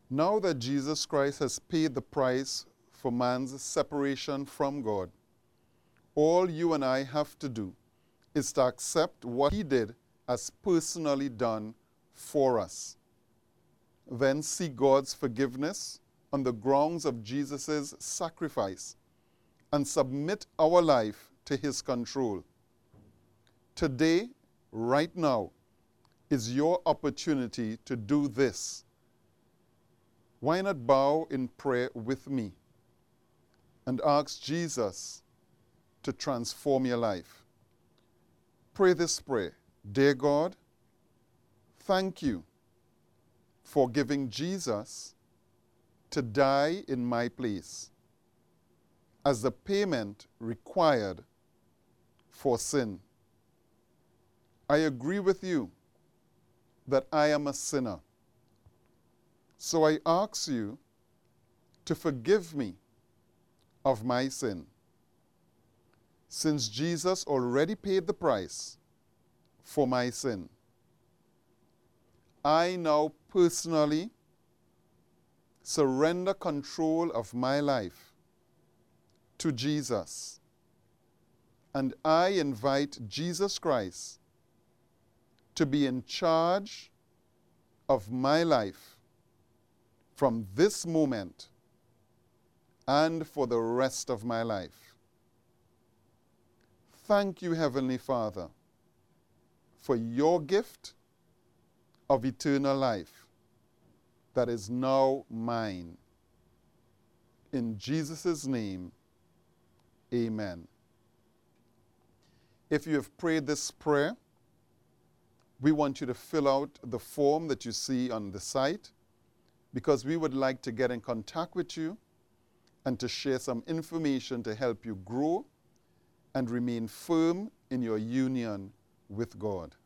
Now that Jesus Christ has paid the price for man's separation from God, all you and I have to do is to accept what he did as personally done for us. Then seek God's forgiveness on the grounds of Jesus' sacrifice and submit our life to his control. Today, right now, is your opportunity to do this. Why not bow in prayer with me and ask Jesus to transform your life? Pray this prayer. Dear God, thank you for giving Jesus to die in my place as the payment required for sin. I agree with you that I am a sinner. So I ask you to forgive me of my sin. Since Jesus already paid the price for my sin, I now personally surrender control of my life to Jesus. And I invite Jesus Christ to be in charge of my life from this moment and for the rest of my life. Thank you, Heavenly Father, for your gift of eternal life that is now mine. In Jesus' name, amen. If you have prayed this prayer, we want you to fill out the form that you see on the site, because we would like to get in contact with you and to share some information to help you grow and remain firm in your union with God.